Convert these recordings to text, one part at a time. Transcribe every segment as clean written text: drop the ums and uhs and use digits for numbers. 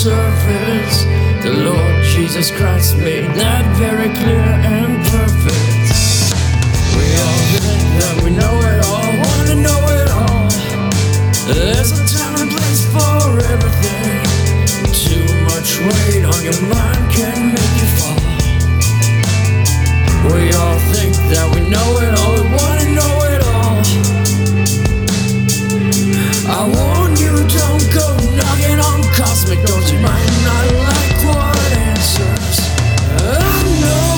surface. The Lord Jesus Christ made that very clear and perfect. We all think that we know it all, want to know it all. There's a time and place for everything. Too much weight on your mind can make you fall. We all think that we know it all, we want to know it all. I warn you, don't go knocking on cosmic doors. You might not like what answers. I know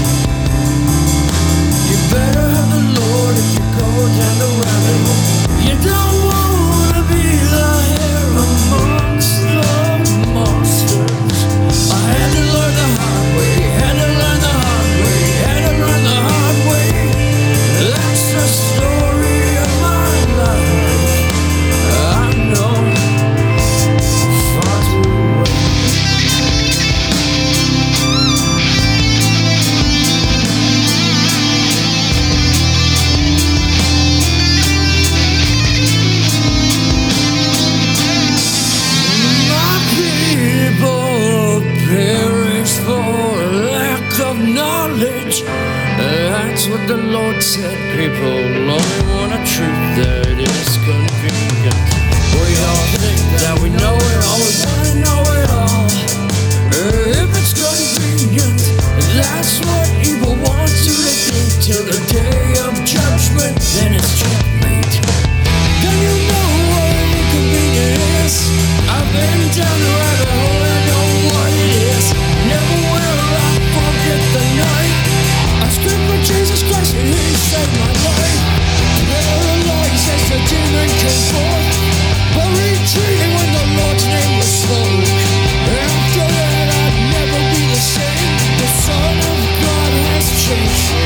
you better have the Lord if you go down the rabbit hole. You don't want to be the hair amongst the monsters. I had to learn the hard way, had to learn the hard way, had to learn the hard way. That's the story of my life. I know far too well. My people perish for lack of knowledge. That's what the Lord said. People only want a truth that is convenient. We all think that we know it all, we want to know it all. If it's convenient, that's what evil wants you to think. Till the day of judgment, then it's checkmate. Then you know what inconvenient is. I've been down the rabbit hole, I know what it is. Never will I forget the night I stood for Jesus Christ and He saved my life. Paralyzed as the demon came forth, but retreating when the Lord's name was spoke. After that I'd never be the same. The Son of God has changed me.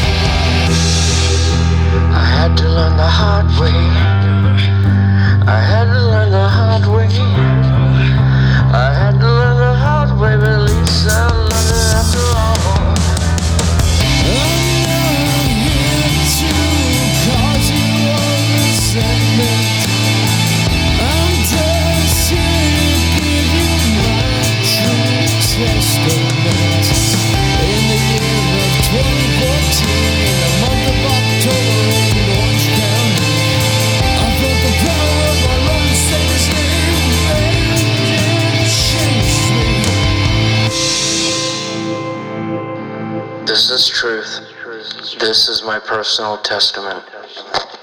I had to learn the hard way. I had to learn the hard way. I had to learn the hard way, but at least I learned it after all. I'm not here to cause you all resentment. I'm just here to give you my true testament. In the year of 2014, in the month of October in Orange County, I felt the power of our Lord and Savior's name, and it changed me. This is truth. This is my personal testament.